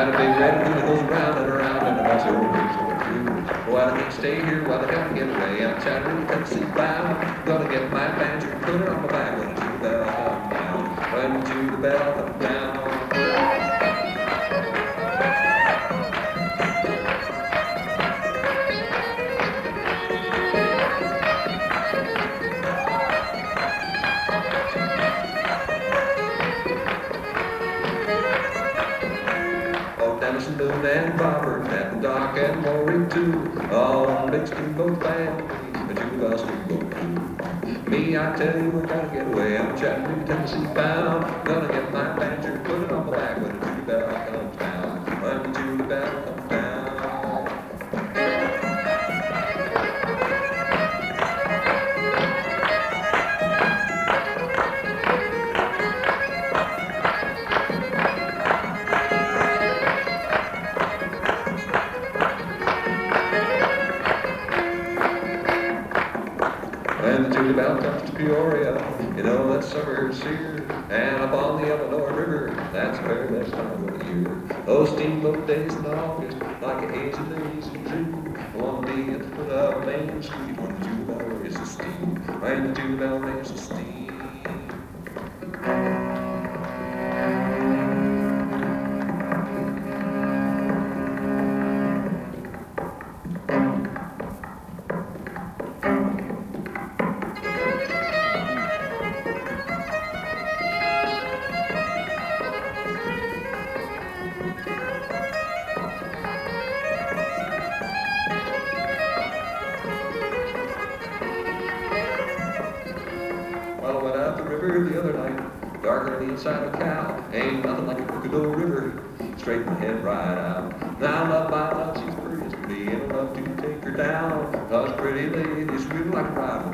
got a big red balloon that goes round and around and that's the old days going through. Well, I can't stay here, well, I gotta get away. I'm Chattanooga, Tennessee bound. Gonna get my banjo, put it on my back when the jingle bell come down. When the jingle bell come down. Denison, Boone, and Robert, and Doc, and Maury, too. All big steamboat family, but you got steamboat too. Me, I tell you, I gotta get away. I'm Chattanooga, Tennessee bound. Gonna get my banjo, put it on my back when the jingle bell comes down. When the jingle bell comes down. When the jingle bell comes to Peoria, you know that summer's here. And up on the Illinois River, that's the very best time of the year. Those steamboat days in August, like a hazy days in June. One day at the foot of Main Street, when the jingle bell raises steam. When the jingle bell raises steam. Well, I went out the river the other night, darker than the inside of a cow. Ain't nothing like a crooked old river, straighten my head right out. Now I love my love, she's pretty as can be, and I love to take her down. Cause pretty ladies really like to ride